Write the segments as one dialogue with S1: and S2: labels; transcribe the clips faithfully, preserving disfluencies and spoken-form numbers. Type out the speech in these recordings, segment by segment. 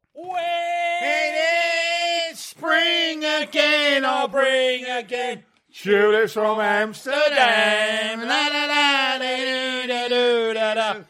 S1: When it's spring again, I'll bring again tulips from Amsterdam. La la la, da da da da da.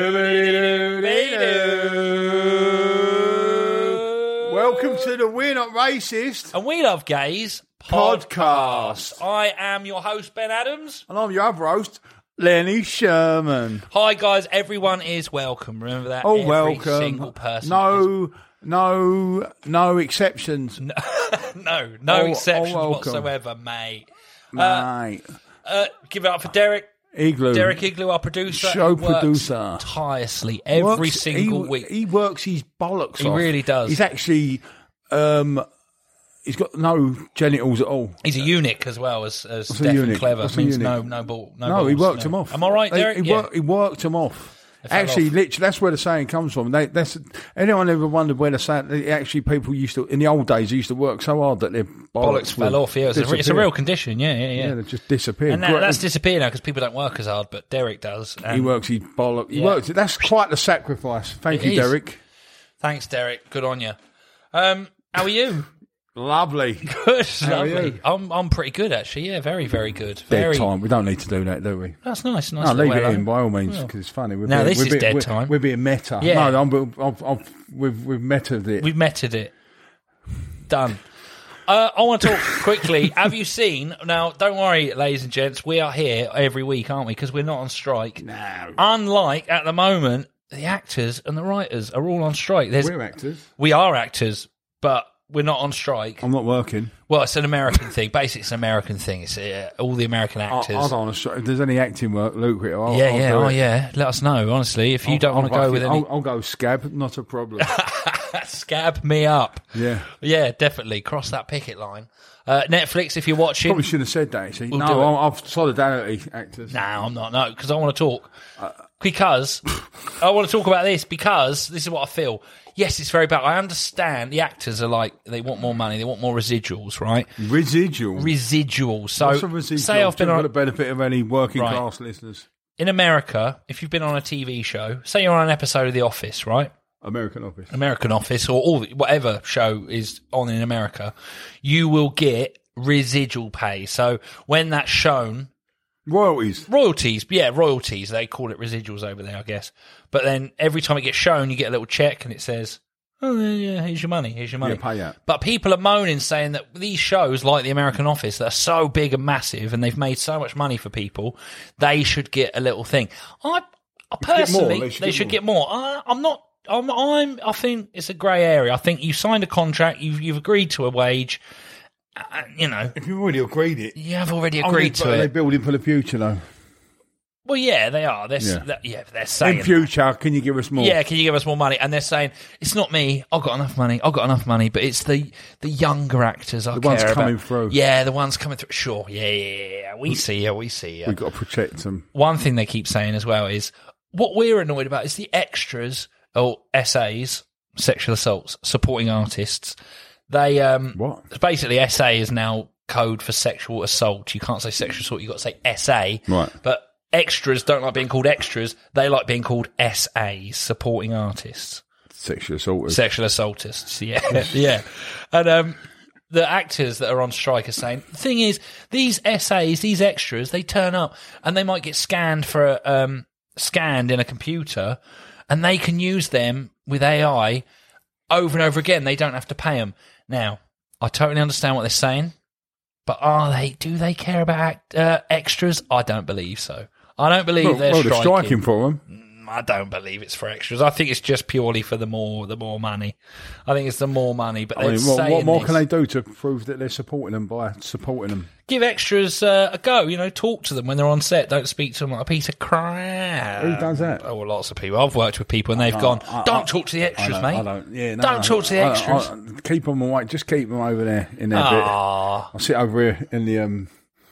S1: Welcome to the We're Not Racist
S2: and We Love Gays
S1: podcast.
S2: podcast. I am your host, Ben Adams.
S1: And I'm your other host, Lenny Sherman.
S2: Hi, guys. Everyone is welcome. Remember that?
S1: Oh,
S2: Every
S1: welcome.
S2: single person.
S1: No, no, no exceptions.
S2: No, no, no
S1: Oh,
S2: exceptions
S1: oh, welcome.
S2: whatsoever, mate.
S1: Mate.
S2: Uh, uh, give it up for Derek.
S1: Igloo.
S2: Derek Igloo, our producer.
S1: Show
S2: He works
S1: producer.
S2: tirelessly every
S1: Works-
S2: single
S1: he,
S2: week.
S1: He works his bollocks
S2: He
S1: off.
S2: really does.
S1: He's actually, um, he's got no genitals at all.
S2: He's a eunuch as well as, as
S1: What's a
S2: deaf and
S1: eunuch?
S2: clever.
S1: What's a
S2: Means
S1: eunuch?
S2: no, no ball, no.
S1: No,
S2: balls,
S1: he worked
S2: no.
S1: him off.
S2: Am I right,
S1: They-
S2: Derek?
S1: He,
S2: yeah.
S1: worked, he worked him off.
S2: fell
S1: Actually,
S2: off.
S1: literally, that's where the saying comes from. They, that's anyone ever wondered where the saying? they- Actually, people used to in the old days. They used to work so hard that their bollocks,
S2: Bollocks fell
S1: would
S2: off. Yeah, it's a, it's a
S1: disappear.
S2: real condition. Yeah, yeah, yeah.
S1: Yeah, they just disappeared.
S2: and that,
S1: Great-
S2: that's disappeared now because people don't work as hard, but Derek does.
S1: he
S2: And
S1: works his bollock. He
S2: Yeah.
S1: works. That's quite the sacrifice. Thank
S2: It
S1: you,
S2: is.
S1: Derek.
S2: Thanks, Derek. Good on you. Um, how are you?
S1: Lovely.
S2: Good,
S1: How are
S2: lovely.
S1: you?
S2: I'm I'm pretty good actually. Yeah, very very good.
S1: Dead
S2: Very.
S1: time. We don't need to do that, do we?
S2: That's nice. Nice.
S1: No,
S2: little
S1: leave it
S2: hello.
S1: in by all means because it's funny. We're
S2: Now,
S1: being,
S2: this
S1: we're
S2: is
S1: being-
S2: dead
S1: we're,
S2: time.
S1: We're being meta.
S2: Yeah.
S1: No, I'm, I've, I've, we've we've metaed it.
S2: We've meted it. Done. Uh, I want to talk quickly. Have you seen? Now, don't worry, ladies and gents. We are here every week, aren't we? Because we're not on strike.
S1: No.
S2: Unlike at the moment, the actors and the writers are all on strike. There's,
S1: We're actors.
S2: we are actors, but we're not on strike.
S1: I'm not working.
S2: Well, it's an American thing. Basically, it's an American thing. It's uh, all the American
S1: I, I
S2: actors.
S1: don't want to. If there's any acting work lucrative, I'll,
S2: yeah,
S1: I'll
S2: yeah,
S1: do
S2: oh
S1: it.
S2: yeah. Let us know. Honestly, if you
S1: I'll-
S2: don't want to
S1: I'll
S2: go
S1: fucking-
S2: with any,
S1: I'll, I'll go scab. Not a problem.
S2: scab me up.
S1: Yeah.
S2: Yeah, definitely cross that picket line. Uh, Netflix, if you're watching.
S1: Probably shouldn't have said that. Actually.
S2: We'll do
S1: no,
S2: it.
S1: I'm, I've solidarity actors.
S2: No, I'm not. No, because I want to talk. Because I want to talk about this because this is what I feel. Yes, it's very bad. I understand the actors are like, they want more money, they want more residuals, right?
S1: Residual.
S2: Residuals. So,
S1: What's a residual?
S2: say I've been
S1: for
S2: on,
S1: the benefit of any working
S2: Right.
S1: class listeners.
S2: in America, if you've been on a T V show, say you're on an episode of The Office, right?
S1: American Office.
S2: American Office or all whatever show is on in America, you will get residual pay. So when that's shown,
S1: Royalties.
S2: royalties, yeah, royalties, they call it residuals over there, I guess. But then every time it gets shown, you get a little check and it says, oh, yeah, here's your money, here's your money.
S1: Yeah, pay that.
S2: But people are moaning, saying that these shows, like The American Office, that are so big and massive and they've made so much money for people, they should get a little thing. I, I personally,
S1: more,
S2: they should, get more. I, I'm not, I'm, I'm, I think it's a grey area. I think you signed a contract, you've, you've agreed to a wage, uh, you know,
S1: If you've already agreed it.
S2: you have already
S1: Oh,
S2: agreed
S1: they-
S2: to
S1: They're
S2: it.
S1: building for the future, though.
S2: Well, yeah, they are. They're,
S1: Yeah.
S2: yeah. That, yeah, they're saying
S1: In future, can you give us more?
S2: that. Yeah, can you give us more money? And they're saying it's not me. I've got enough money. I've got enough money, but it's the the younger actors. I
S1: The
S2: care
S1: ones
S2: about.
S1: coming through.
S2: Yeah, the ones coming through. Sure. Yeah, yeah, yeah, yeah. We see you. We see you.
S1: We've got to protect them.
S2: One thing they keep saying as well is what we're annoyed about is the extras or S As, sexual assaults, supporting artists. They um
S1: What?
S2: basically S A is now code for sexual assault. You can't say sexual assault. You've got to say S A.
S1: Right.
S2: But extras don't like being called extras. They like being called S As, supporting artists.
S1: Sexual assaulters.
S2: Sexual assaultists. Yeah. yeah. And um, the actors that are on strike are saying, the thing is, these S As, these extras, they turn up and they might get scanned for um, scanned in a computer and they can use them with A I over and over again. They don't have to pay them. Now, I totally understand what they're saying, but are they? Do they care about act, uh, extras? I don't believe so. I don't believe
S1: well,
S2: they're
S1: well,
S2: striking.
S1: they're striking for them.
S2: I don't believe it's for extras. I think it's just purely for the more the more money. I think it's the more money. But
S1: I
S2: they're
S1: mean, what,
S2: saying
S1: what more
S2: this.
S1: can they do to prove that they're supporting them by supporting them?
S2: Give extras uh, a go. You know, talk to them when they're on set. Don't speak to them like a piece of crap.
S1: Who does that?
S2: Oh, well, lots of people. I've worked with people and they've gone,
S1: I-
S2: don't
S1: I-
S2: talk to the
S1: I
S2: extras,
S1: don't,
S2: mate.
S1: I don't, yeah, no,
S2: Don't
S1: no,
S2: talk to the
S1: I- I-
S2: extras.
S1: I- keep them away. Just keep them over there in their bit.
S2: Ah,
S1: I'll sit over here in the um.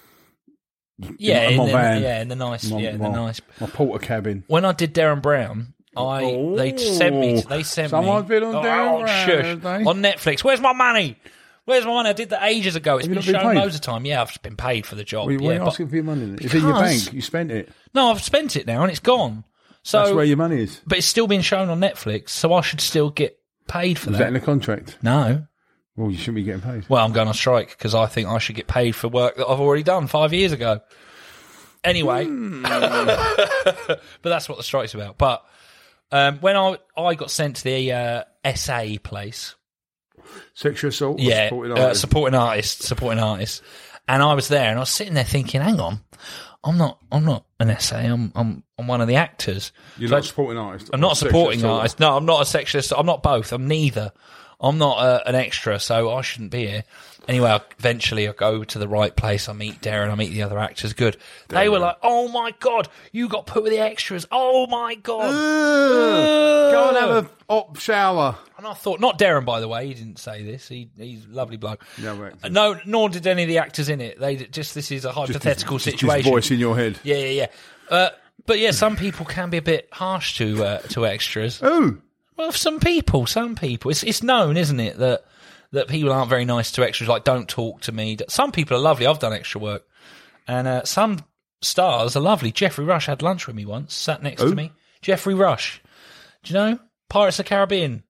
S2: yeah,
S1: in
S2: in
S1: my
S2: the,
S1: van.
S2: yeah, in the nice,
S1: My,
S2: yeah, in
S1: my,
S2: the nice.
S1: my porter cabin.
S2: When I did Darren Brown, I
S1: Oh.
S2: they sent me. They sent
S1: Someone's
S2: me.
S1: been on
S2: oh,
S1: Darren
S2: oh,
S1: Brown,
S2: shush.
S1: have they?
S2: On Netflix. Where's my money? Where's my money? I did that ages ago. It's
S1: Have you
S2: been
S1: not been
S2: shown
S1: paid?
S2: loads of time. Yeah, I've been paid for the job.
S1: Why, why are
S2: yeah,
S1: you
S2: but-
S1: asking for your money? Then? It's in your
S2: Because-
S1: bank. You spent it.
S2: no, I've spent it now and it's gone. So,
S1: That's where your money is.
S2: but it's still being shown on Netflix, so I should still get paid for
S1: Was
S2: that.
S1: that in the contract?
S2: No.
S1: Well, you shouldn't be getting paid.
S2: Well, I'm going on strike because I think I should get paid for work that I've already done five years ago. Anyway, mm. but that's what the strike's about. But um, when I I got sent to the uh, S A place,
S1: sexual assault,
S2: yeah,
S1: supporting
S2: uh,
S1: artist?
S2: supporting artists, supporting artists, and I was there, and I was sitting there thinking, hang on, I'm not, I'm not an S A, I'm, I'm, I'm one of the actors.
S1: You're
S2: so
S1: not supporting artist.
S2: I'm not a supporting artist. No, I'm not a sexualist. I'm not both. I'm neither. I'm not uh, an extra, so I shouldn't be here. Anyway, I, eventually I go to the right place. I meet Darren. I meet the other actors. Good. They were like, "Oh my god, you got put with the extras. Oh my god,
S1: uh, go and have a hot shower."
S2: And I thought, not Darren, by the way. He didn't say this. He he's a lovely bloke.
S1: No,
S2: no, nor did any of the actors in it. They just this is a hypothetical
S1: just, just
S2: situation.
S1: Just voice in your head.
S2: Yeah, yeah, yeah. Uh, but yeah, some people can be a bit harsh to uh, to extras.
S1: Oh.
S2: Well, some people, some people. It's it's known, isn't it, that that people aren't very nice to extras, like don't talk to me. Some people are lovely. I've done extra work. And uh, some stars are lovely. Jeffrey Rush had lunch with me once, sat next
S1: oh.
S2: to me. Jeffrey Rush. Do you know? Pirates of the Caribbean.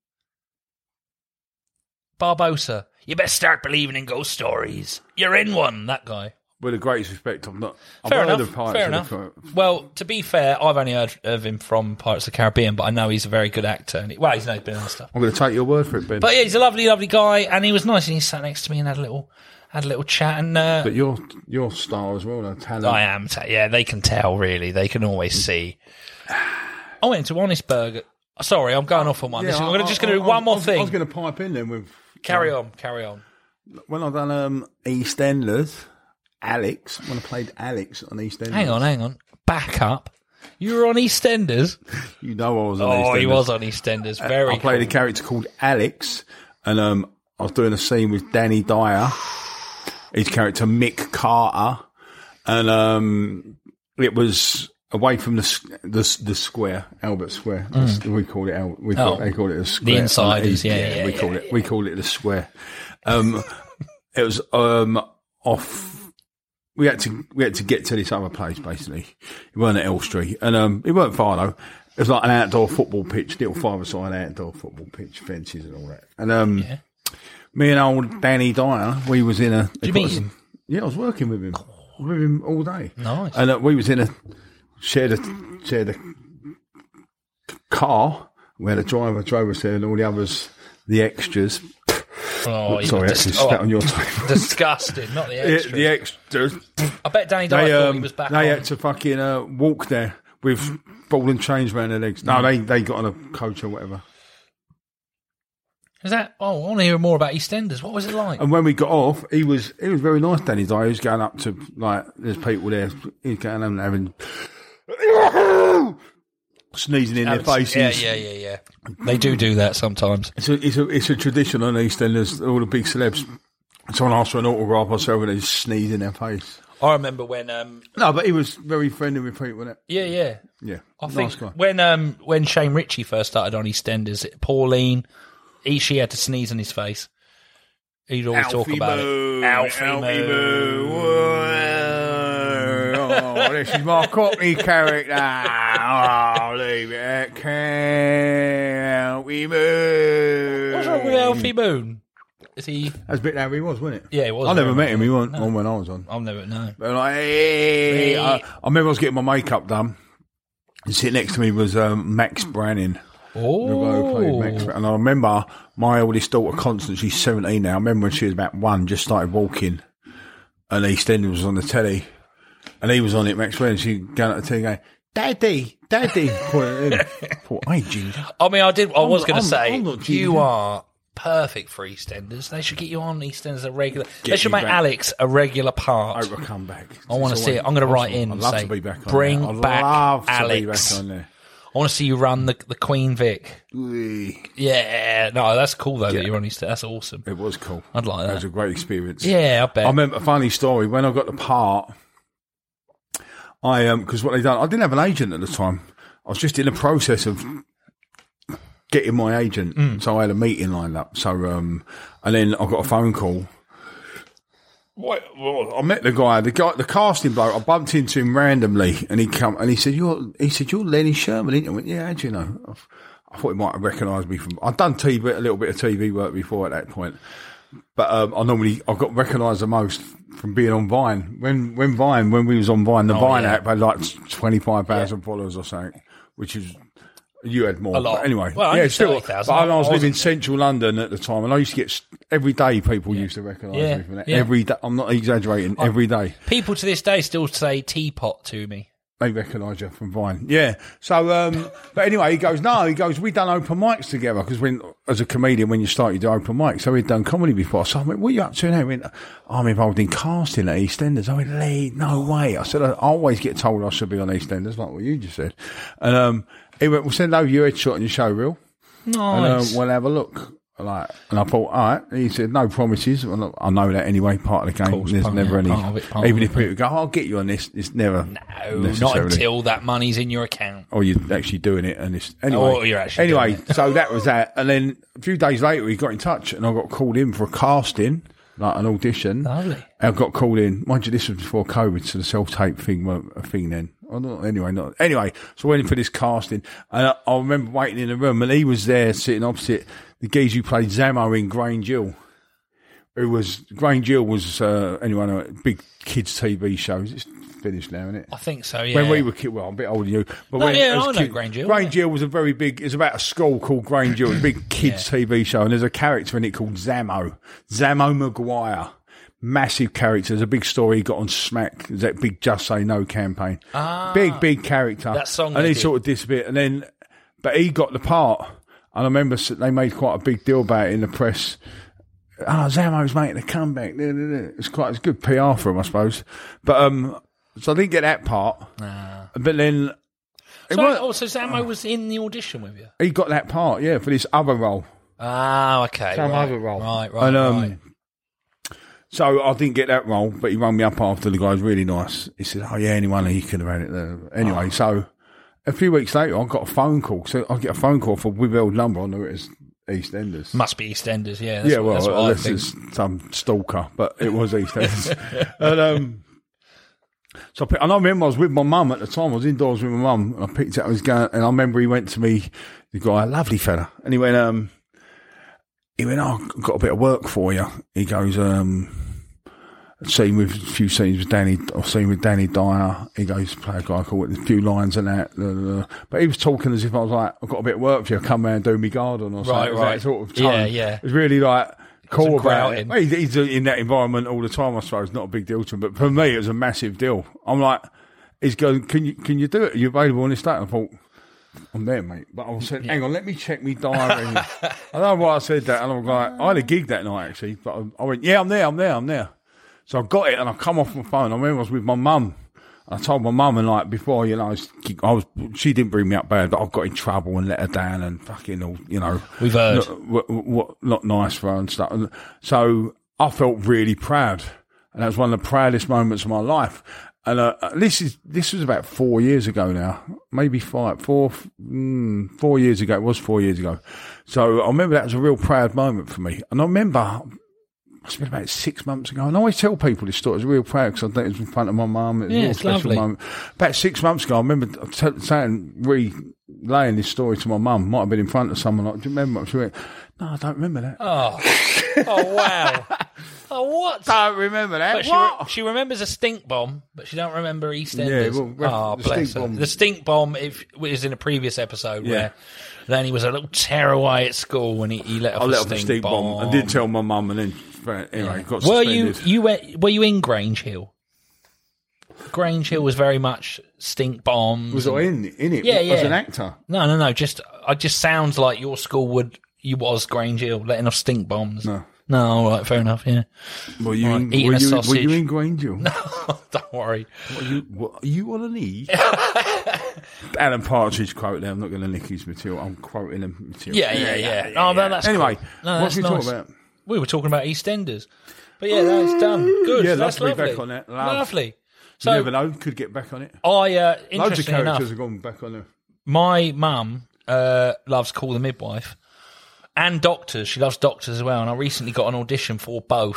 S2: Barbosa. You best start believing in ghost stories. You're in one, that guy.
S1: With the greatest respect, I'm not. I've
S2: fair
S1: heard
S2: enough.
S1: Of Pirates
S2: fair
S1: of
S2: enough.
S1: The...
S2: Well, to be fair, I've only heard of him from Pirates of the Caribbean, but I know he's a very good actor. And he, well, he's, no, he's been in other stuff.
S1: I'm going to take your word for it, Ben.
S2: But yeah, he's a lovely, lovely guy, and he was nice. And he sat next to me and had a little, had a little chat. And uh,
S1: but you're you're star as well, though. Talent.
S2: I am. Yeah, they can tell. Really, they can always see. I went to Honest Burger. Sorry, I'm going off on one.
S1: Yeah,
S2: This is,
S1: I,
S2: I'm gonna, just going to do
S1: I,
S2: one
S1: I,
S2: more
S1: I was,
S2: thing.
S1: I was going to pipe in then with.
S2: Carry
S1: um,
S2: on, carry on.
S1: When I done um, EastEnders. Alex, when I played Alex on EastEnders.
S2: Hang on, hang on. Back up. You were on EastEnders?
S1: You know I was on
S2: oh,
S1: EastEnders.
S2: Oh, he was on EastEnders. Very
S1: I played
S2: cool.
S1: a character called Alex, and um, I was doing a scene with Danny Dyer, his character Mick Carter, and um, it was away from the the, the square, Albert Square. Mm. We call it Albert. We call, oh, they call it the square.
S2: The insiders, yeah, yeah, yeah.
S1: We
S2: yeah,
S1: call
S2: yeah,
S1: it.
S2: yeah.
S1: We call it the square. Um, it was um off. We had to we had to get to this other place basically. It weren't at Elstree, and um, it weren't far though. It was like an outdoor football pitch, little five-a-side outdoor football pitch, fences and all that. And um, yeah. me and old Danny Dyer, we was in a.
S2: Did you meet him?
S1: Yeah, I was working with him, oh. with him all day.
S2: Nice.
S1: And uh, we was in a shared a shared a car. We had a driver drove us there, and all the others, the extras.
S2: Oh,
S1: sorry,
S2: dis-
S1: actually spat
S2: oh,
S1: on your table.
S2: Disgusting, not the extras.
S1: The, the extras.
S2: I bet Danny Dyer
S1: they,
S2: thought
S1: um,
S2: he was back
S1: They
S2: on.
S1: had to fucking uh, walk there with ball and chains around their legs. No, they, they got on a coach or whatever.
S2: Is that? Oh, I want to hear more about EastEnders. What was it like?
S1: And when we got off, he was he was very nice, Danny Dyer. He was going up to, like, there's people there. He was going and having... sneezing in their faces.
S2: Yeah, yeah, yeah, yeah. They do do that sometimes.
S1: It's a, it's a, it's a tradition on EastEnders. All the big celebs, someone asks for an autograph or so, and they just sneeze in their face.
S2: I remember when. Um,
S1: no, but he was very friendly with people, wasn't it?
S2: Yeah, yeah,
S1: yeah.
S2: I
S1: nice
S2: think
S1: guy.
S2: when um when Shane Ritchie first started on EastEnders, Pauline, he, she had to sneeze in his face. He'd always
S1: Alfie
S2: talk about
S1: Moo,
S2: it. Alfie,
S1: Alfie
S2: Moo.
S1: Moo. Oh, this is my Cockney character. Oh, leave it at Alfie Moo.
S2: What's wrong with Alfie Moon? Is he?
S1: That's a bit how he was, wasn't it?
S2: Yeah, it was.
S1: I never met him. He
S2: no.
S1: wasn't on when I was on.
S2: I've never known.
S1: But like, hey, I, I remember I was getting my makeup done. And sitting next to me was um, Max Branning.
S2: Oh.
S1: The guy who played Max. And I remember my oldest daughter, Constance, she's seventeen now. I remember when she was about one, just started walking. And EastEnders was on the telly. And he was on it, Max Branning. She going up the telly going, Daddy, Daddy. I thought, hey, Ginger.
S2: I mean, I did. I
S1: I'm
S2: was
S1: not-
S2: going to
S1: I'm-
S2: say,
S1: I'm not
S2: you
S1: Ginger.
S2: are perfect for EastEnders. They should get you on EastEnders as a regular.
S1: Get
S2: they should
S1: me
S2: make
S1: back.
S2: Alex a regular
S1: I
S2: part.
S1: hope I come back.
S2: I want to
S1: It's
S2: see it.
S1: always
S2: I'm going to write
S1: possible.
S2: in
S1: I'd
S2: and
S1: love
S2: say,
S1: to be back on
S2: bring
S1: there. I'd
S2: back
S1: love
S2: Alex.
S1: to be back on there.
S2: I want to see you run the the Queen Vic.
S1: Wee.
S2: Yeah, no, that's cool though
S1: Yeah.
S2: that you're on EastEnders. That's awesome.
S1: It was cool.
S2: I'd like
S1: That was
S2: that.
S1: a great experience.
S2: Yeah, I bet.
S1: I remember a funny story. When I got the part, I, um, because what they done, I didn't have an agent at the time. I was just in the process of getting my agent.
S2: Mm.
S1: So I had a meeting lined up. So, um, and then I got a phone call. What, well, I met the guy, the guy, the casting bloke. I bumped into him randomly, and he come and he said, "You're," he said, "You're Lenny Sherman." Ain't you? I went, "Yeah, how do you know?" I thought he might have recognised me from. I'd done T V, a little bit of T V work before at that point, but um, I normally I got recognised the most from being on Vine. When when Vine when we was on Vine, the
S2: Oh,
S1: Vine
S2: yeah.
S1: app had like twenty five thousand followers or something, which is. You had more.
S2: A lot.
S1: But anyway,
S2: Well,
S1: yeah,
S2: only
S1: still.
S2: thirty thousand.
S1: But I was
S2: I
S1: living in
S2: wasn't-
S1: central London at the time, and I used to get s- every day people used to recognise
S2: Yeah,
S1: me from that.
S2: yeah.
S1: Every day, I'm not exaggerating. Every day
S2: People to this day still say teapot to me.
S1: they recognise you from Vine. Yeah. So, um, but anyway, he goes, no, he goes, we done open mics together because when as a comedian, when you start, you do open mics. So we'd done comedy before. So I went, what are you up to now? He went, I'm involved in casting at EastEnders. I went, Lee, no way. I said, I always get told I should be on EastEnders, like what you just said. And um, he went, we'll send over your headshot and your show reel. And
S2: Nice.
S1: um, we'll have a look. Like, and I thought, all right. He said, no promises. Well, look, I know that anyway. Part of the game.
S2: course,
S1: There's
S2: part-
S1: never
S2: yeah,
S1: any.
S2: part of it, part
S1: Even
S2: of
S1: if people go, I'll get you on this. It's never.
S2: no, not
S1: necessarily.
S2: until that money's in your account.
S1: Or you're actually doing it, and it's anyway.
S2: Or you're actually
S1: anyway.
S2: doing
S1: So that was that, and then a few days later, he got in touch, and I got called in for a casting, like an audition.
S2: Lovely.
S1: I got called in. Mind you, this was before COVID, so the self-tape thing weren't a thing then. Oh, not, anyway, not anyway. So I went in for this casting, and I, I remember waiting in the room, and he was there sitting opposite the geezer who played Zamo in Grange Hill. Who was Grange Hill was uh, anyone know it, big kids T V shows. It's finished now, isn't it?
S2: I think so, yeah.
S1: When we were kids, well, I'm a bit older than you. But
S2: No,
S1: when,
S2: yeah,
S1: as
S2: I know
S1: kid-
S2: Grange Hill,
S1: Grange
S2: yeah.
S1: Hill was a very big, it's about a school called Grange Hill. It's a big kids T V show, and there's a character in it called Zamo. Zamo Maguire. Massive character. There's a big story he got on Smack. There's that big Just Say No campaign.
S2: Ah,
S1: big, big character.
S2: that song
S1: And
S2: they
S1: he
S2: did.
S1: sort of disappeared. And then, but he got the part. And I remember s- they made quite a big deal about it in the press. Oh, Zamo's making a comeback. It's quite, it's good P R for him, I suppose. But, um, so I didn't get that part.
S2: Nah.
S1: But then, it
S2: So,
S1: weren't-
S2: oh, so Zamo was in the audition with you?
S1: he got that part, yeah, for this other role.
S2: Ah, okay.
S1: Some
S2: right,
S1: other role.
S2: Right, right,
S1: And, um,
S2: right.
S1: So I didn't get that role, but he rang me up after. The guy's really nice. He said, "Oh yeah, anyone he could have had it there." Anyway, so a few weeks later, I got a phone call. So I get a phone call from withheld number. I knew it was EastEnders.
S2: Must be EastEnders, yeah. That's
S1: Yeah,
S2: what,
S1: well,
S2: that's what I
S1: unless
S2: think.
S1: it's some stalker, but it was EastEnders. and um, so I, picked, and I remember I was with my mum at the time. I was indoors with my mum, and I picked it up. I was going, and I remember he went to me, the guy, a lovely fella, and he went, um, he went, "Oh, I've got a bit of work for you." He goes, um. Scene with a few scenes with Danny, or scene with Danny Dyer. He goes, play a guy called, a few lines and that. Blah, blah, blah. But he was talking as if I was like, I've got a bit of work for you, come round and do me garden or something.
S2: Right,
S1: It was
S2: right.
S1: That sort of tone.
S2: Yeah, yeah.
S1: It was really like cool about it.
S2: grouting.
S1: Well, he's, he's in that environment all the time, I suppose. Not a big deal to him. But for me, it was a massive deal. I'm like, he's going, can you, can you do it? Are you available on this date? I thought, I'm there, mate. But I said, hang on, let me check my diary. I don't know why I said that. And I was like, I had a gig that night, actually. But I, I went, yeah, I'm there, I'm there, I'm there. So I got it, and I come off my phone. I remember I was with my mum. I told my mum, and like before, you know, I was, I was, she didn't bring me up bad, but I got in trouble and let her down, and fucking, all, you know,
S2: We've heard.
S1: not, what, what, not nice for her and stuff. And so I felt really proud, and that was one of the proudest moments of my life. And uh, this is this was about four years ago now, maybe five, four, mm, four years ago. It was four years ago. So I remember that was a real proud moment for me, and I remember. Must have been about six months ago. And I always tell people this story. I was real proud because I think it was in front of my mum. It was
S2: Yeah,
S1: a real
S2: it's
S1: special
S2: lovely.
S1: moment. About six months ago, I remember t- saying, relaying this story to my mum. Might have been in front of someone. Like, do you remember? She went, no, I don't remember that.
S2: Oh, oh wow. Oh, what?
S1: don't remember that.
S2: But she,
S1: what?
S2: re- she remembers a stink bomb, but she don't remember EastEnders.
S1: Yeah, well, ref-
S2: oh,
S1: the
S2: bless
S1: stink
S2: her.
S1: bomb-
S2: The stink bomb if, was in a previous episode
S1: Yeah.
S2: where then he was a little tearaway at school and he, he let off
S1: I
S2: a
S1: let off
S2: stink,
S1: a stink bomb. I did tell my mum, and then anyway, got
S2: Were
S1: suspended.
S2: you you went, were you in Grange Hill? Grange Hill was very much stink bombs.
S1: Was I in in it?
S2: Yeah,
S1: As
S2: yeah.
S1: an actor.
S2: No, no, no. Just, it just sounds like your school would. You was Grange Hill, letting off stink bombs.
S1: No.
S2: No, all right, fair enough. Yeah.
S1: Were you?
S2: Right,
S1: in,
S2: eating
S1: were,
S2: a
S1: you were
S2: sausage.
S1: you in Grange Hill?
S2: Don't worry.
S1: What are you, what are you on a knee? Alan Partridge quote there. I'm not going to nick his material. I'm quoting him material.
S2: Yeah, yeah, yeah. Oh, no, that's
S1: Anyway,
S2: cool. No,
S1: what
S2: that's
S1: are we
S2: nice.
S1: talking about?
S2: We were talking about EastEnders, but yeah, that's done. Good.
S1: Yeah,
S2: that's
S1: love to be
S2: lovely.
S1: back on that. Love.
S2: Lovely.
S1: So,
S2: So
S1: you never know. Could get back on it.
S2: I, uh,
S1: Loads of
S2: interestingly
S1: characters
S2: enough,
S1: have gone back on there.
S2: my mum uh, loves Call the Midwife and doctors. She loves doctors as well. And I recently got an audition for both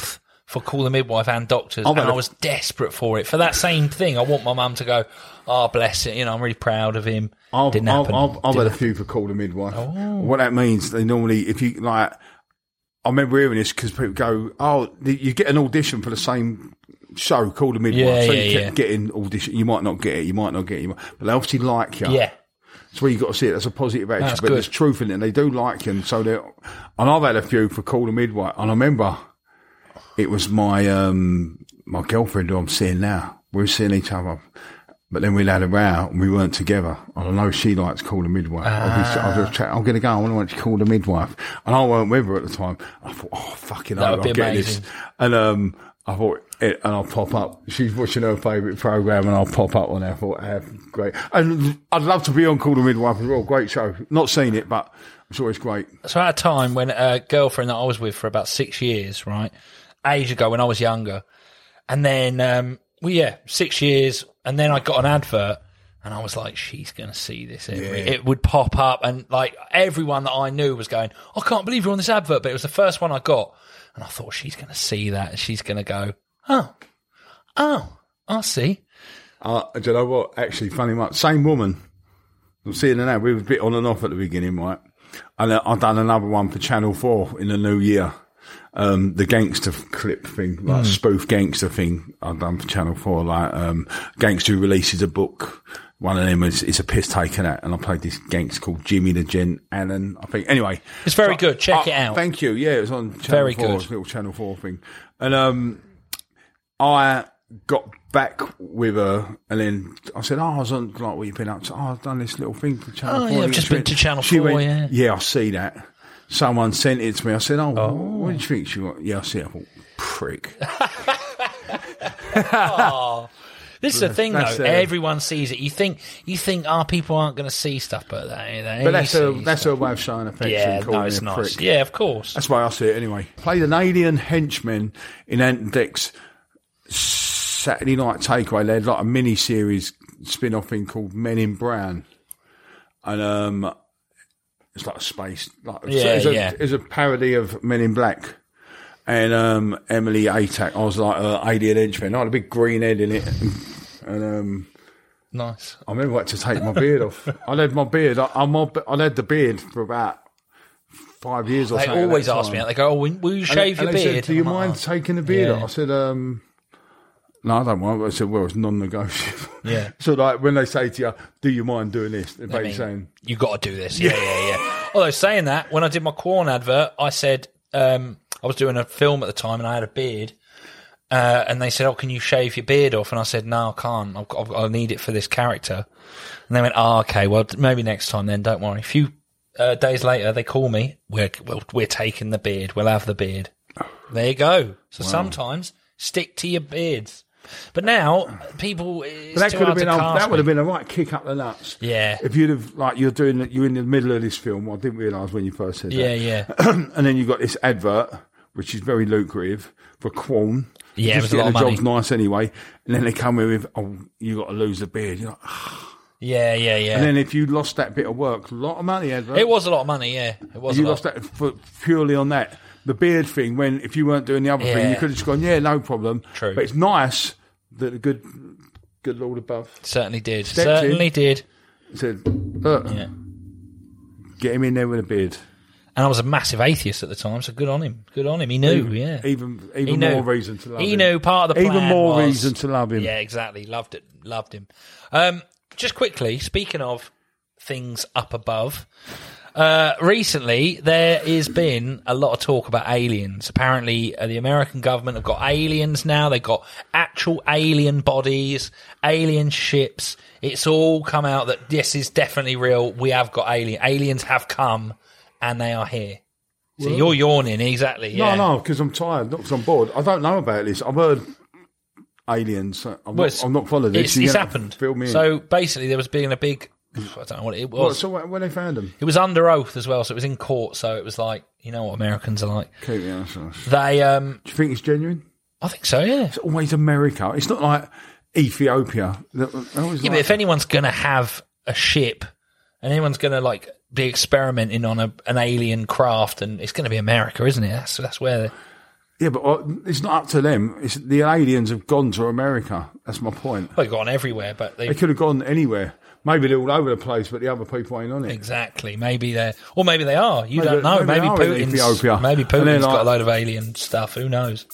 S2: for Call the Midwife and Doctors,
S1: I've
S2: and
S1: had
S2: I
S1: a-
S2: was desperate for it. For that same thing, I want my mum to go, oh, bless it, you know, I'm really proud of him.
S1: I've,
S2: Didn't
S1: I've,
S2: happen.
S1: I've, I've
S2: Didn't
S1: had a few for Call the Midwife.
S2: Oh.
S1: What that means, they normally, if you like, I remember hearing this because people go, oh, you get an audition for the same show, Call the Midwife.
S2: Yeah,
S1: so
S2: yeah,
S1: you kept
S2: yeah.
S1: getting audition. You might not get it, you might not get it, you might, but they obviously like you.
S2: Yeah.
S1: That's where you got to see it. That's a positive attitude.
S2: That's
S1: but
S2: good.
S1: there's truth in it. And they do like you. And so they're, and I've had a few for Call the Midwife. And I remember it was my, um, my girlfriend who I'm seeing now. We were seeing each other. But then we had a row and we weren't together. I don't know if she likes Call the Midwife.
S2: Ah.
S1: I was just, I'm going to go. I want to watch Call the Midwife. And I weren't with her at the time. I thought, oh, fucking
S2: That
S1: hell,
S2: would be
S1: I'm getting
S2: amazing.
S1: this. And, um, I thought, it, and I'll pop up. She's watching her favourite programme and I'll pop up on there. I thought, ah, great. And I'd love to be on Call the Midwife as well. Great show. Not seen it, but I'm sure it's great.
S2: So at a time when a girlfriend that I was with for about six years, right, age ago when I was younger, and then, um, well, yeah, six years, and then I got an advert, and I was like, she's going to see this. Every,
S1: Yeah.
S2: It would pop up, and like everyone that I knew was going, I can't believe you're on this advert, but it was the first one I got, and I thought, she's going to see that, and she's going to go, oh, oh, I see.
S1: Uh, do you know what? Actually, funny much, same woman. I'm seeing her now. We were a bit on and off at the beginning, right? And uh, I've done another one for Channel four in the new year. Um, the gangster clip thing, like
S2: Mm.
S1: spoof gangster thing I've done for Channel four, like, um, gangster who releases a book. One of them is, is a piss take of that. And I played this gangster called Jimmy the Gent Allen, I think. Anyway.
S2: It's very
S1: so-
S2: good. Check
S1: uh,
S2: it out.
S1: Thank you. Yeah, it was on Channel
S2: Very
S1: four.
S2: good.
S1: It was a little Channel four thing. And, um, I got back with her and then I said, oh, I was on, like, what you been up to? Oh, I've done this little thing for Channel
S2: Oh,
S1: four.
S2: yeah, I've
S1: And
S2: just
S1: she
S2: been
S1: went-
S2: to Channel
S1: she
S2: four,
S1: went,
S2: yeah.
S1: Yeah, I see that. Someone sent it to me. I said, oh, what do you think? She went, yeah, I see it. I thought, prick.
S2: This is the thing,
S1: That's,
S2: though.
S1: uh,
S2: Everyone sees it. You think, you think, oh, people aren't going to see stuff, but they, they
S1: But that's her,
S2: see
S1: that's
S2: stuff.
S1: her way of showing affection.
S2: Yeah,
S1: calling
S2: no, it's
S1: me a
S2: nice.
S1: prick.
S2: Yeah, of course.
S1: That's why I see it anyway. Played an alien henchman in Ant and Dec's Saturday Night Takeaway. They had like a mini-series spin-off thing called Men in Brown. And um, it's like a space. Like, so
S2: Yeah,
S1: it's, a,
S2: yeah.
S1: it's a parody of Men in Black. And um, Emily Atack, I was like uh, alien henchman. I had a big green head in it. And um,
S2: Nice.
S1: I remember I had to take my beard off. I had my beard. I, I'm all, I had the beard for about five years or
S2: They
S1: something. at
S2: always
S1: that
S2: ask
S1: time.
S2: me that. They go, oh, will will you
S1: And
S2: shave
S1: they-
S2: your
S1: and they
S2: beard?
S1: Said, Do you
S2: I'm like,
S1: mind
S2: "Oh."
S1: taking the beard
S2: Yeah.
S1: off? I said, um, no, I don't mind. I said, well, it's non-negotiable.
S2: Yeah.
S1: So, like, when they say to you, do you mind doing this? They're
S2: I
S1: basically
S2: mean,
S1: saying,
S2: you got to do this. Yeah, yeah, yeah. Although saying that, when I did my Quorn advert, I said um, I was doing a film at the time and I had a beard. Uh, and they said, oh, can you shave your beard off? And I said, no, I can't. I've got, I need it for this character. And they went, oh, okay, well, maybe next time then, don't worry. A few uh, days later, they call me. We're, we're, we're taking the beard. We'll have the beard. There you go. So sometimes stick to your beards. But now, people, it's
S1: but that
S2: too
S1: could have
S2: hard
S1: been,
S2: to
S1: a,
S2: cast
S1: that would have
S2: me.
S1: been a right kick up the nuts.
S2: Yeah.
S1: If you'd have, like, you're doing, it- you're in the middle of this film. I didn't realise when you first said
S2: Yeah,
S1: that.
S2: yeah.
S1: And then you got this advert, which is very lucrative for Quorn.
S2: Yeah, it
S1: Just
S2: was a lot
S1: getting
S2: of
S1: the
S2: money.
S1: job's nice anyway. And then they come in with, oh, you got to lose the beard. You're like, "Ah."
S2: Yeah, yeah, yeah.
S1: And then if you lost that bit of work, a lot of money, advert.
S2: It was a lot of money, yeah. It was
S1: You
S2: a lot.
S1: lost that for, purely on that. The beard thing, when if you weren't doing the other thing,
S2: Yeah.
S1: you could have just gone, yeah, no problem.
S2: True.
S1: But it's nice that the good, good Lord above
S2: Certainly did.
S1: Stepped
S2: Certainly
S1: in.
S2: did.
S1: said, look,
S2: Yeah.
S1: get him in there with a beard.
S2: And I was a massive atheist at the time, so good on him. Good on him. He knew, yeah.
S1: Even,
S2: He
S1: even
S2: knew.
S1: more reason to love
S2: He
S1: him.
S2: knew part of the plan
S1: Even more
S2: was-
S1: reason to love him.
S2: Yeah, exactly. Loved it. Loved him. Um, just quickly, speaking of things up above, uh, recently there has been a lot of talk about aliens. Apparently, uh, the American government have got aliens now. They've got actual alien bodies, alien ships. It's all come out that this is definitely real. We have got alien. Aliens have come, and they are here. So you're yawning, exactly. Yeah.
S1: No, no, because I'm tired, not because I'm bored. I don't know about this. I've heard aliens. I'm,
S2: Well,
S1: not,
S2: it's-
S1: I'm not following this.
S2: It's,
S1: You
S2: it's
S1: have to
S2: happened.
S1: Fill me in.
S2: So basically, there was being a big. I don't know what it was.
S1: What, so when when they found them?
S2: It was under oath as well, so it was in court. So it was like, you know what Americans are like.
S1: Okay, yeah, that's nice.
S2: They, um,
S1: Do you think it's genuine?
S2: I think so, yeah.
S1: It's always America. It's not like Ethiopia. They're always
S2: Yeah,
S1: like-
S2: but if anyone's going to have a ship and anyone's going to like be experimenting on a, an alien craft, and it's going to be America, isn't it? That's that's where.
S1: Yeah, but uh, it's not up to them. It's the aliens have gone to America. That's my point.
S2: They've gone everywhere, but they
S1: They could have gone anywhere. Maybe they're all over the place, but the other people ain't on it.
S2: exactly. Maybe they're, or maybe they are. You
S1: Maybe-
S2: don't know.
S1: maybe
S2: Maybe,
S1: they are in
S2: Putin's.
S1: Ethiopia.
S2: Maybe
S1: And they're
S2: Putin's got
S1: like-
S2: a load of alien stuff. Who knows?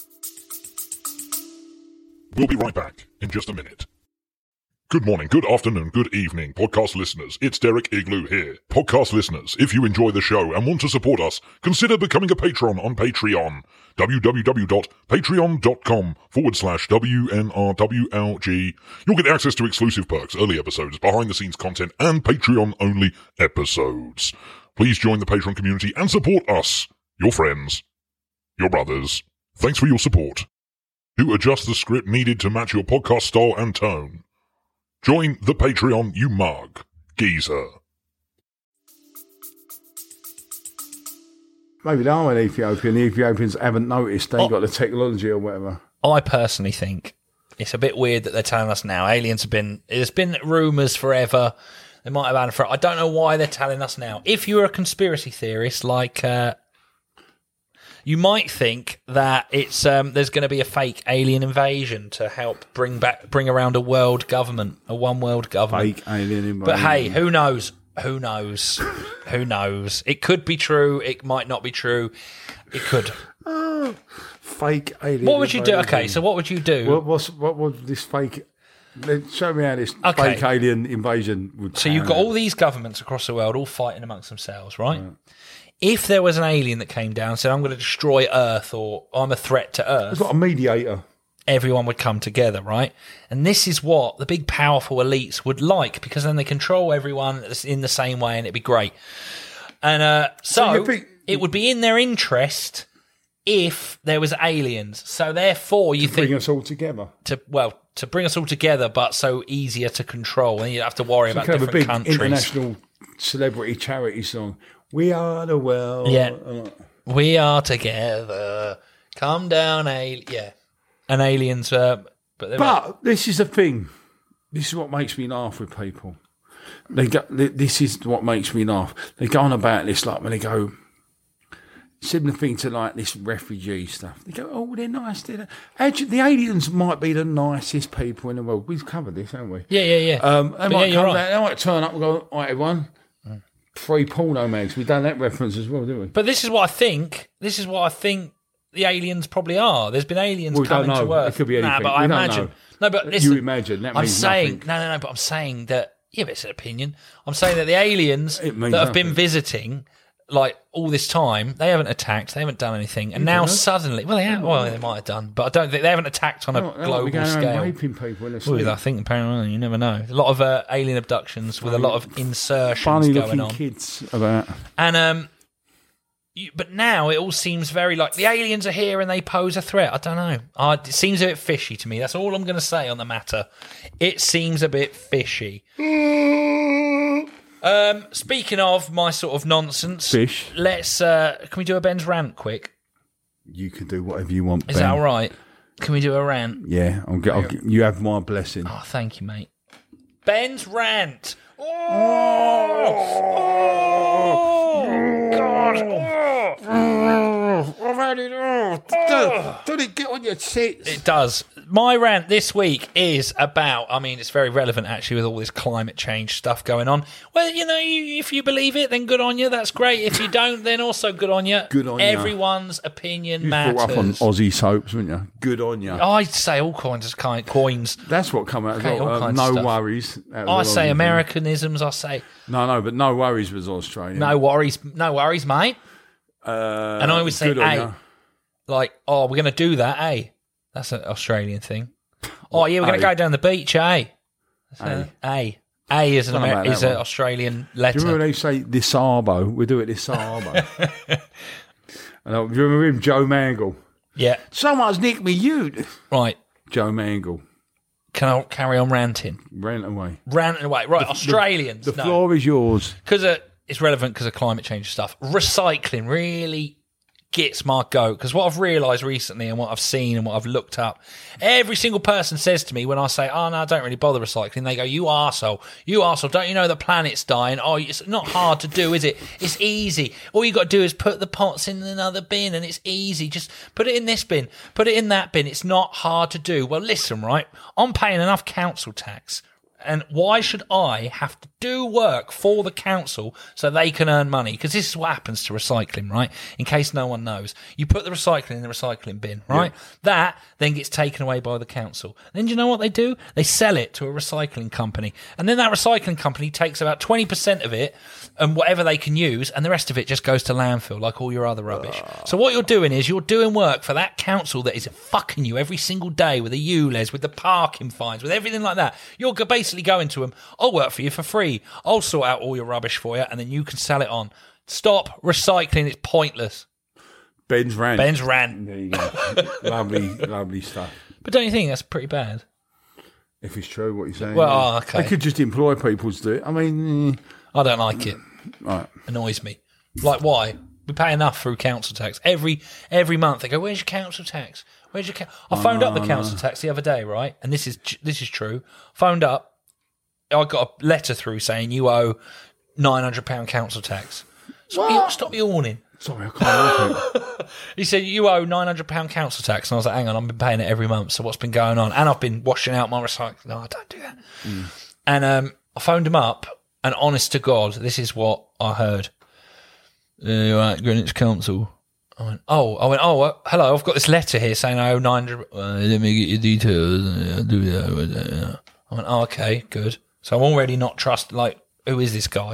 S3: We'll be right back in just a minute. Good morning, good afternoon, good evening, podcast listeners. It's Derek Igloo here. Podcast listeners, if you enjoy the show and want to support us, consider becoming a patron on Patreon. www.patreon.com forward slash WNRWLG. You'll get access to exclusive perks, early episodes, behind-the-scenes content, and Patreon-only episodes. Please join the Patreon community and support us, your friends, your brothers. Thanks for your support. To adjust the script needed to match your podcast style and tone. Join the Patreon, you mug. Geezer.
S1: Maybe they are in Ethiopia and the Ethiopians haven't noticed. They ain't got the technology or whatever.
S2: I personally think it's a bit weird that they're telling us now. Aliens have been, there's been rumours forever. They might have had it for, I don't know why they're telling us now. If you're a conspiracy theorist, like, uh, you might think that it's um, there's going to be a fake alien invasion to help bring back, bring around a world government, a one world government.
S1: Fake alien invasion.
S2: But hey, who knows? Who knows? Who knows? It could be true. It might not be true. It could.
S1: Fake alien
S2: What would you do?
S1: invasion.
S2: Okay, so what would you do?
S1: What, what's, what would this fake... Show me how this
S2: Okay.
S1: fake alien invasion would...
S2: So you've got all these governments across the world all fighting amongst themselves, right? right. If there was an alien that came down and said, I'm going to destroy Earth or I'm a threat to Earth,
S1: It's like a mediator.
S2: everyone would come together, right? And this is what the big powerful elites would like because then they control everyone in the same way and it'd be great. And uh, so,
S1: So you think-
S2: it would be in their interest if there was aliens. So therefore you think
S1: Bring us all together.
S2: to well to bring us all together, but so easier to control, and you don't have to worry about
S1: Kind of a
S2: different
S1: big
S2: countries.
S1: international celebrity charity song. We are the world.
S2: Yeah, we are together. Come down, al- yeah, and aliens. Uh, but
S1: But this is the thing. This is what makes me laugh with people. They go. This is what makes me laugh. They go on about this like when they go. Similar thing to like this refugee stuff. They go, oh, they're nice. They're actually the aliens might be the nicest people in the world. We've covered this, haven't we?
S2: yeah, yeah, yeah.
S1: Um, they
S2: But
S1: might
S2: yeah, you're
S1: come
S2: right.
S1: down, they might turn up and go, all right, everyone, free porno mags. We've done that reference as well, didn't we?
S2: But this is what I think. This is what I think the aliens probably are. There's been aliens
S1: We don't
S2: coming to
S1: know.
S2: Earth.
S1: It could be
S2: Nah,
S1: anything.
S2: but I
S1: We don't
S2: imagine.
S1: know.
S2: No, but listen,
S1: You imagine. That
S2: I'm
S1: means
S2: saying
S1: nothing.
S2: no, no, no. But I'm saying that. Yeah, but it's an opinion. I'm saying that the aliens that
S1: It
S2: have
S1: means
S2: been
S1: nothing.
S2: visiting, like all this time, they haven't attacked. They haven't done anything, and now
S1: know.
S2: suddenly, well, they have, well, they might have done, but I don't think they haven't attacked on a
S1: They're not- they're not
S2: global
S1: going around
S2: scale.
S1: raping people in the
S2: Well,
S1: street.
S2: I think apparently you never know. A lot of uh, alien abductions with a lot of insertions
S1: Funny
S2: going
S1: looking
S2: on.
S1: kids about.
S2: And um, you, but now it all seems very like the aliens are here and they pose a threat. I don't know. Uh, it seems a bit fishy to me. That's all I'm going to say on the matter. It seems a bit fishy. um, speaking of my sort of nonsense,
S1: Fish.
S2: let's. Uh, can we do a Ben's rant quick?
S1: You can do whatever you want.
S2: Is
S1: Ben.
S2: that all right? Can we do a rant?
S1: Yeah, I'll get, I'll get, you have my blessing.
S2: Oh, thank you, mate. Ben's rant. Oh, God.
S1: I've had it all. Don't it get on your tits?
S2: It does. My rant this week is about, I mean, it's very relevant actually with all this climate change stuff going on. Well, you know, you, if you believe it, then good on you. That's great. If you don't, then also good on you.
S1: Good on ya.
S2: Everyone's opinion
S1: You brought up on
S2: matters.
S1: Aussie soaps, wouldn't you? Good on you.
S2: I say all kinds of kind coins.
S1: That's what come out as
S2: Okay,
S1: well.
S2: all
S1: Uh,
S2: kinds
S1: no
S2: of stuff.
S1: worries. That
S2: I
S1: was
S2: say
S1: Aussie.
S2: Americanisms. I say
S1: No, no, but no worries was Australian.
S2: no worries, no worries, mate.
S1: Uh,
S2: And I always say,
S1: good on
S2: hey,
S1: ya.
S2: like, oh, we're going to do that, eh? That's an Australian thing. Oh, yeah, we're going
S1: Aye.
S2: to go down the beach, eh? That's a- A. A is an
S1: Don't know
S2: Amer-
S1: about
S2: is
S1: that
S2: an
S1: one.
S2: Australian
S1: Do you
S2: letter.
S1: remember they say this arbo? We do it this arbo. And I, do you remember him, Joe Mangle?
S2: Yeah,
S1: Someone's nicked me ute.
S2: right.
S1: Joe Mangle.
S2: Can I carry on ranting?
S1: Ran away.
S2: Ranting away. Right, Australians.
S1: The
S2: no.
S1: floor is yours.
S2: Because uh, it's relevant because of climate change stuff. Recycling, really gets my goat, because what I've realised recently and what I've seen and what I've looked up, every single person says to me when I say, oh, no, I don't really bother recycling, they go, you arsehole, you arsehole, don't you know the planet's dying? Oh, it's not hard to do, is it? It's easy. All you got to do is put the pots in another bin and it's easy. Just put it in this bin, put it in that bin. It's not hard to do. Well, listen, right? I'm paying enough council tax. And why should I have to do work for the council so they can earn money? Because this is what happens to recycling, right? In case no one knows. You put the recycling in the recycling bin, right? Yeah. That then gets taken away by the council. Then do you know what they do? They sell it to a recycling company. And then that recycling company takes about twenty percent of it and whatever they can use, and the rest of it just goes to landfill like all your other rubbish. Uh. So what you're doing is you're doing work for that council that is fucking you every single day with the U L E Z, with the parking fines, with everything like that. You're basically going to them, I'll work for you for free. I'll sort out all your rubbish for you, and then you can sell it on. Stop recycling. It's pointless.
S1: Ben's rant.
S2: Ben's rant.
S1: There you go. lovely, lovely stuff.
S2: But don't you think that's pretty bad?
S1: If it's true what you're saying.
S2: Well,
S1: yeah.
S2: oh, okay.
S1: They could just employ people to do it. I mean...
S2: I don't like it.
S1: Right.
S2: Annoys me. Like, why? We pay enough through council tax. Every every month they go, where's your council tax? Where's your council? I phoned oh, up the council no. tax the other day, right? And this is this is true. Phoned up. I got a letter through saying you owe nine hundred pounds council tax. Stop, stop yawning.
S1: Sorry, I can't help it.
S2: He said, you owe nine hundred pounds council tax. And I was like, hang on, I've been paying it every month. So what's been going on? And I've been washing out my recycling. No, I don't do that. Mm. And um, I phoned him up. And honest to God, this is what I heard. Uh, you're right, Greenwich Council. I went, oh, I went, oh, uh, hello, I've got this letter here saying I owe nine hundred. Uh, let me get your details. I'll do that. I went, oh, okay, good. So I'm already not trust. Like, who is this guy?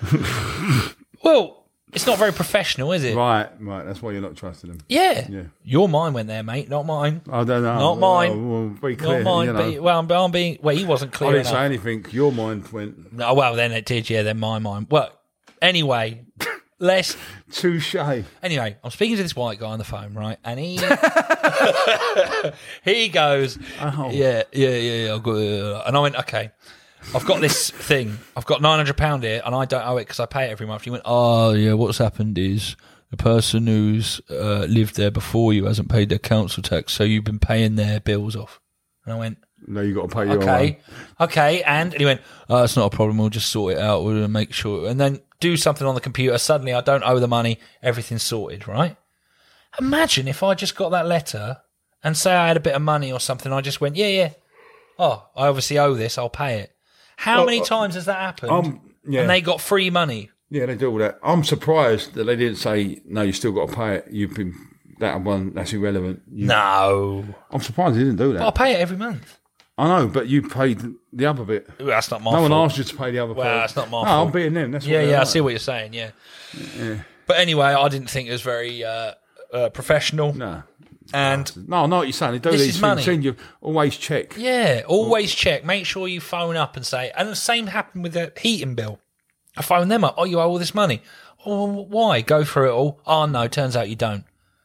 S2: Well, it's not very professional, is it?
S1: Right, right. That's why you're not trusting him.
S2: Yeah.
S1: yeah.
S2: Your mind went there, mate, not mine.
S1: I don't know.
S2: Not mine.
S1: Well, well, be clear,
S2: not mine.
S1: you know.
S2: But, well, I'm, I'm being. Well, he wasn't clear
S1: I didn't
S2: enough.
S1: say anything. Your mind went.
S2: No, well, then it did. Yeah, then my mind. Well, anyway, let's.
S1: Touche.
S2: Anyway, I'm speaking to this white guy on the phone, right? And he he goes, oh. yeah, yeah, yeah, yeah. I've got, uh, and I went, okay. I've got this thing. I've got nine hundred pounds here, and I don't owe it because I pay it every month. He went, oh, yeah, what's happened is the person who's uh, lived there before you hasn't paid their council tax, so you've been paying their bills off. And I went,
S1: no, you got to pay your
S2: okay,
S1: own.
S2: Okay, and, and he went, oh, that's not a problem. We'll just sort it out. We'll make sure. And then do something on the computer. Suddenly, I don't owe the money. Everything's sorted, right? Imagine if I just got that letter and say I had a bit of money or something. I just went, yeah, yeah. Oh, I obviously owe this. I'll pay it. How well, many times has that happened?
S1: Um, yeah.
S2: And they got free money.
S1: Yeah, they do all that. I'm surprised that they didn't say, no, you still got to pay it. You've been, that one, that's irrelevant. You,
S2: no.
S1: I'm surprised they didn't do that.
S2: But I pay it every month.
S1: I know, but you paid the other bit.
S2: Well, that's not my
S1: no
S2: fault.
S1: No one asked you to pay the other
S2: well,
S1: part.
S2: Well, that's not my
S1: no,
S2: fault.
S1: I'm beating them. That's
S2: yeah,
S1: what
S2: yeah,
S1: like.
S2: I see what you're saying, yeah.
S1: yeah.
S2: But anyway, I didn't think it was very uh, uh, professional.
S1: No.
S2: And
S1: no, I know what you're saying. They do
S2: this
S1: these
S2: is
S1: things.
S2: money.
S1: You always check.
S2: Yeah, always or, check. Make sure you phone up and say. And the same happened with the heating bill. I phoned them up. Oh, you owe all this money. Oh, why? Go through it all. Oh no, turns out you don't.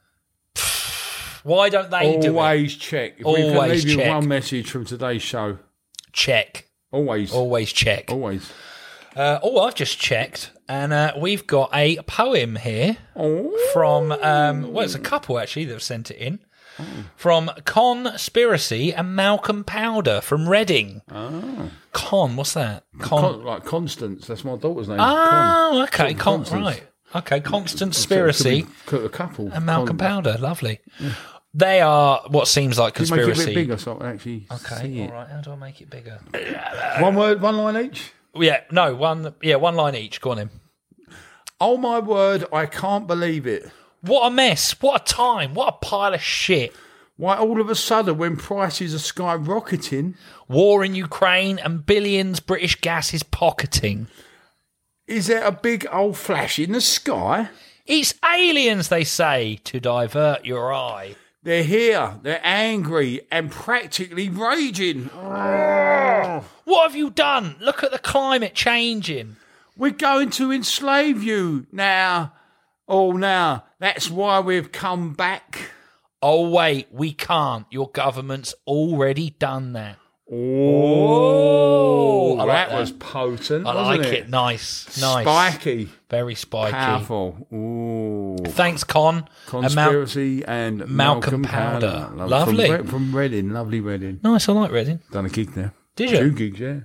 S2: Why don't they
S1: always
S2: do it?
S1: Always check. If
S2: always
S1: we can leave
S2: check.
S1: you one message from today's show.
S2: Check.
S1: Always.
S2: Always check.
S1: Always.
S2: Uh, oh, I've just checked, and uh, we've got a poem here
S1: oh.
S2: from, um, well, it's a couple, actually, that have sent it in. Oh. From Conspiracy and Malcolm Powder from Reading.
S1: Oh.
S2: Con, what's that? Con,
S1: Con like Constance, that's my daughter's name.
S2: Oh,
S1: Con.
S2: okay, Con, right. Okay, Conspiracy
S1: a couple.
S2: and Malcolm
S1: Con.
S2: Powder, lovely.
S1: Yeah.
S2: They are what seems like conspiracy.
S1: Make it a bit bigger so I can actually
S2: okay,
S1: see it.
S2: all right, how do I make it bigger?
S1: One word, one line each?
S2: Yeah, no, one, yeah, one line each. Go on in.
S1: Oh my word, I can't believe it.
S2: What a mess. What a time. What a pile of shit.
S1: Why, all of a sudden, when prices are skyrocketing...
S2: War in Ukraine and billions British gas is pocketing.
S1: Is there a big old flash in the sky?
S2: It's aliens, they say, to divert your eye.
S1: They're here. They're angry and practically raging.
S2: What have you done? Look at the climate changing.
S1: We're going to enslave you now. Oh, now, that's why we've come back.
S2: Oh, wait, we can't. Your government's already done that.
S1: Oh,
S2: I like
S1: that,
S2: that.
S1: was potent.
S2: I
S1: wasn't
S2: like
S1: it?
S2: it. Nice. Nice.
S1: Spiky.
S2: Very spiky.
S1: Powerful. Ooh.
S2: Thanks, Con. And Mal-
S1: Conspiracy and,
S2: Malcolm
S1: Malcolm,
S2: Powder.
S1: Powder.
S2: Lovely.
S1: From, Re- from Reading. Lovely Reading.
S2: Nice. I like Reading.
S1: Done a gig there.
S2: Did you?
S1: Two gigs, yeah.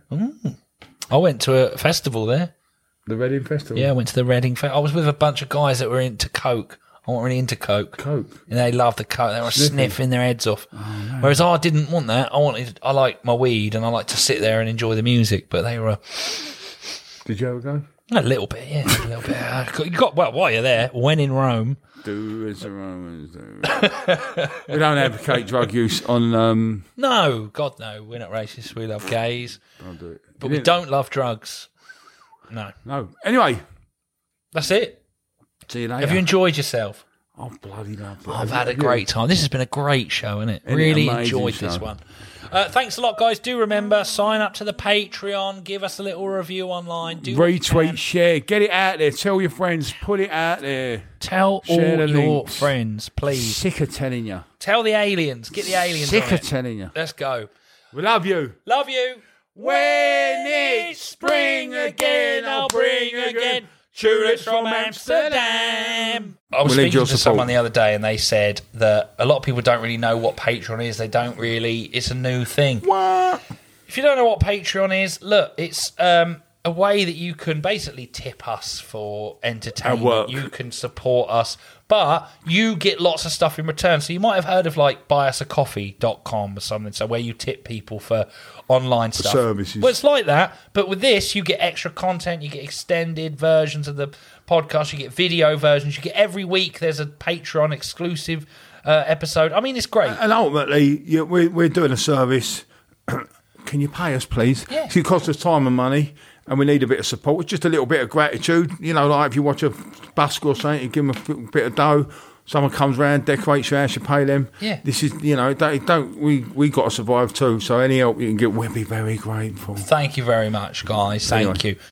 S2: I went to a festival there.
S1: The Reading Festival.
S2: Yeah, I went to the Reading Festival. I was with a bunch of guys that were into Coke. I wasn't really into Coke.
S1: Coke.
S2: And they loved the Coke. They were
S1: Sniffing.
S2: sniffing their heads off.
S1: Oh, no.
S2: Whereas I didn't want that. I wanted, I like my weed and I like to sit there and enjoy the music. But they were
S1: Did you ever go?
S2: a little bit, yeah, a little bit. Uh, You got, well, while you're there, when in Rome.
S1: Do as the Romans do. We don't advocate drug use on. Um,
S2: No, God, no. We're not racist. We love gays.
S1: I'll do it.
S2: But
S1: You
S2: we
S1: didn't-
S2: don't love drugs. No.
S1: No. Anyway,
S2: That's it.
S1: see you later.
S2: Have you enjoyed yourself?
S1: Oh, bloody love it.
S2: I've
S1: Have
S2: had a
S1: you-
S2: great time. This has been a great show, isn't it?
S1: Isn't it
S2: Really
S1: amazing
S2: enjoyed
S1: show?
S2: this one. Uh, thanks a lot, guys. Do remember, sign up to the Patreon. Give us a little review online. Do what you can.
S1: Retweet, share, get it out there. Tell your friends, put it out there.
S2: Tell
S1: Share
S2: all
S1: the
S2: your
S1: links.
S2: friends, please.
S1: Sick of telling you.
S2: Tell the aliens. Get the aliens
S1: Sick
S2: on
S1: of
S2: it.
S1: telling you.
S2: Let's go.
S1: We love you.
S2: Love you.
S1: When it's spring again, I'll bring again tulips from Amsterdam.
S2: I was
S1: We need
S2: speaking
S1: your
S2: to
S1: support.
S2: someone the other day and they said that a lot of people don't really know what Patreon is. They don't really, it's a new thing.
S1: What?
S2: If you don't know what Patreon is, look, it's um, a way that you can basically tip us for entertainment.
S1: work.
S2: You can support us, but you get lots of stuff in return. So you might have heard of like buy us a coffee dot com or something, so where you tip people for online stuff.
S1: services.
S2: Well, it's like that, but with this, you get extra content, you get extended versions of the podcast, you get video versions, you get every week there's a Patreon exclusive uh, episode. I mean, it's great.
S1: And ultimately, you, we're, we're doing a service. Can you pay us, please?
S2: Yeah.
S1: It costs us time and money, and we need a bit of support. It's just a little bit of gratitude. You know, like if you watch a busk or something, you give them a f- bit of dough. Someone comes round, decorates your house, you pay them.
S2: Yeah.
S1: This is, you know, don't, don't we we got to survive too. So any help you can get, we'll be very grateful.
S2: Thank you very much, guys. Thank
S1: Anyway.
S2: you.